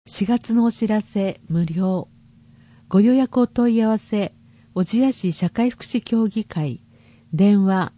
4月のお知らせ無料。ご予約お問い合わせ、小千谷市社会福祉協議会、電話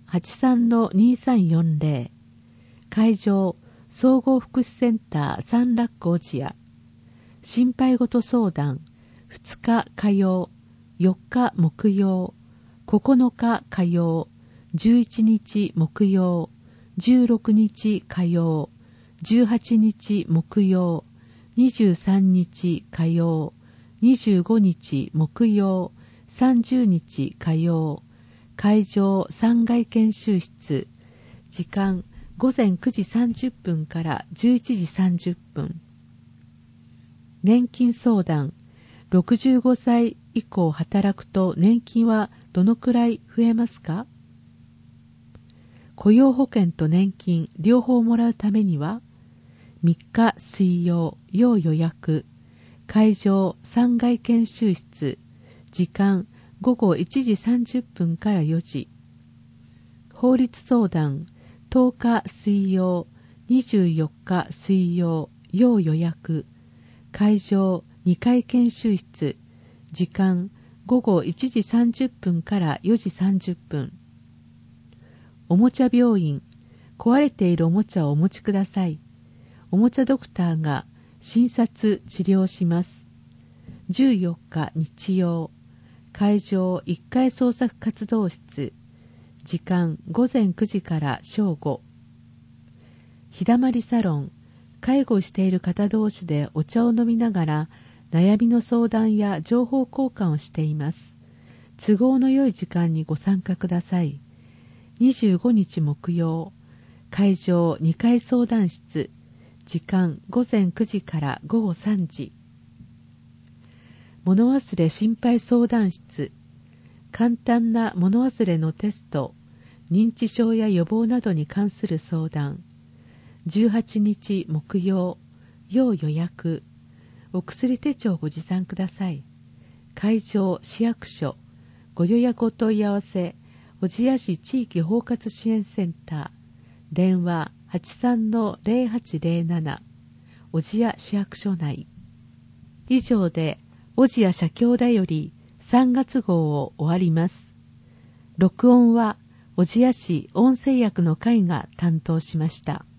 83-2340、会場、総合福祉センターサンラック小千谷、心配事相談、2日火曜、4日木曜、9日火曜、11日木曜、16日火曜、18日木曜、23日火曜、25日木曜、30日火曜、会場3階研修室、時間午前9時30分から11時30分。年金相談、65歳以降働くと年金はどのくらい増えますか？雇用保険と年金両方もらうためには、3日水曜、要予約、会場3階研修室、時間午後1時30分から4時。法律相談、10日水曜、24日水曜、要予約、会場2階研修室、時間午後1時30分から4時30分。おもちゃ病院、壊れているおもちゃをお持ちください。おもちゃドクターが診察治療します。14日日曜、会場1階創作活動室、時間午前9時から正午。日だまりサロン、介護している方同士でお茶を飲みながら悩みの相談や情報交換をしています。都合の良い時間にご参加ください。25日木曜、会場2階相談室、時間午前9時から午後3時。物忘れ心配相談室、簡単な物忘れのテスト、認知症や予防などに関する相談。18日木曜、要予約。お薬手帳をご持参ください。会場市役所、ご予約お問い合わせ、小千谷市地域包括支援センター、電話 83-0807、小千谷市役所内。以上で小千谷社協だより3月号を終わります。録音は小千谷市音声役の会が担当しました。